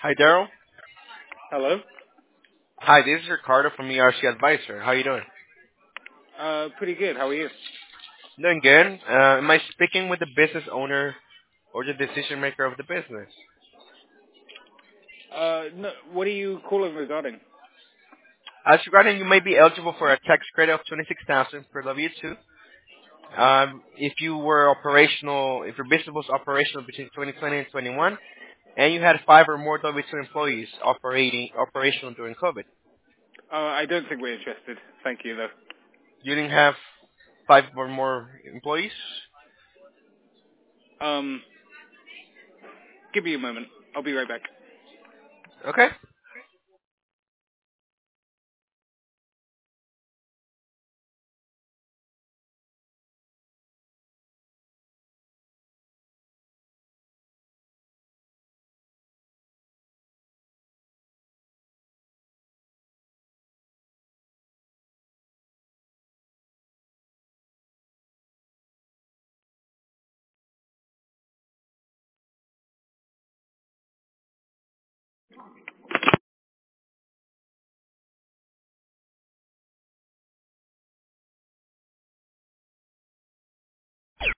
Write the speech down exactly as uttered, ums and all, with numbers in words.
Hi, Daryl. Hello. Hi, this is Ricardo from E R C Advisor. How you doing? Uh, pretty good. How are you? Doing good. Uh, am I speaking with the business owner or the decision maker of the business? Uh, no, what are you calling regarding? As regarding, you may be eligible for a tax credit of twenty-six thousand dollars per W two. Um, if you were operational, if your business was operational between twenty twenty and twenty-one, and you had five or more W two employees operating operational during COVID. Uh, I don't think we're interested. Thank you, though. You didn't have five or more employees? Um, give me a moment. I'll be right back. Okay.